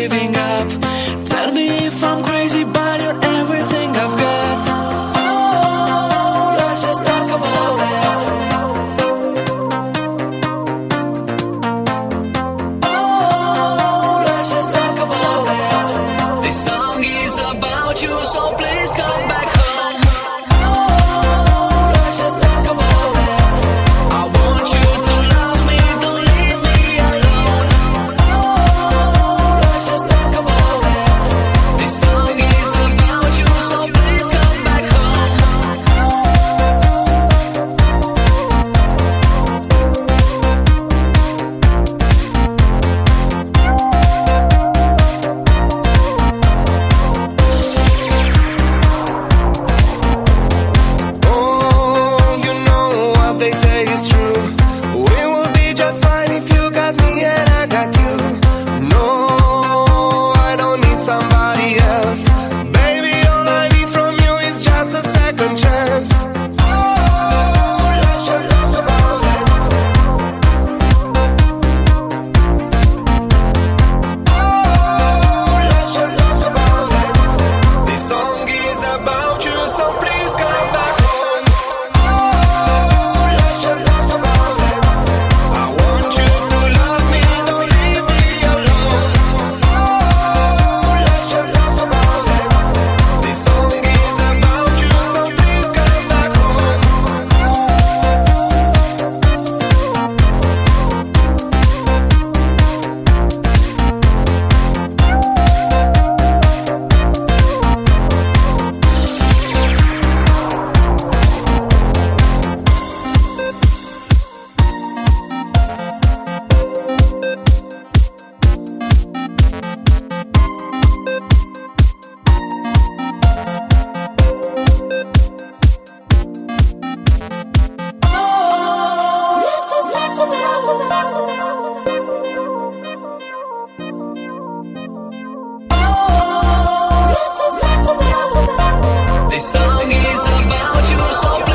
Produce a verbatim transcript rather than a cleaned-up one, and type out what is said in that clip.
giving up. Tell me if I'm crazy, but you're everything I've got. Oh, let's just talk about it. Oh, let's just talk about it. This song is about you, so please come back home. This song is about you, so